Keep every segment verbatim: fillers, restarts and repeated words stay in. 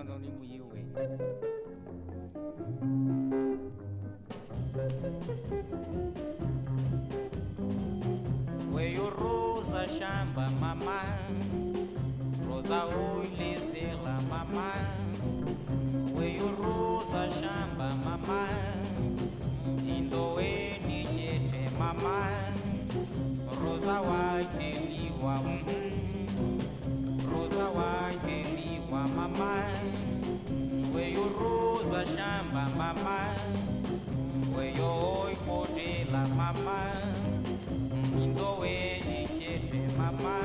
ndo ni muiwe weyo rosa shamba mama rosa ulizela mama weyo rosa shamba mama indowe ni chete mama rosa waiteliwa rosa waiteliwa mama weyo rosa shamba mama weyo oipotela mama indowe ni chete mama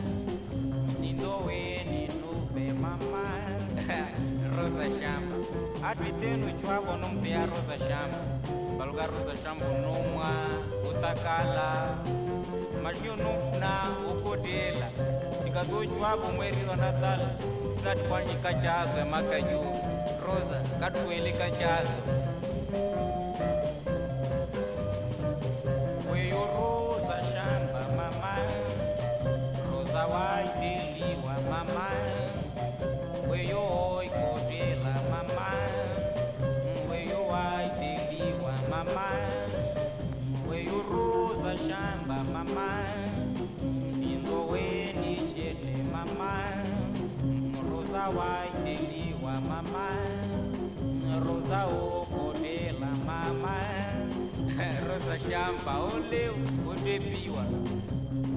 indowe ni nube mama rosa shamba atwitenu chwabo numpea rosa shamba baluga rosa shamba numwa utakala majnyo numna ukotela ikazo chwabo mweri wa natala tunatufanyika chazo makaju rosa katueleka chazo weyo rosa shamba mama rosa waiteliwa mama weyo oikotela mama weyo waiteliwa mama weyo rosa shamba mama indowe ni chete mama rosa waiteliwa mama rosa okotela mama rosa shamba oleu otepiwa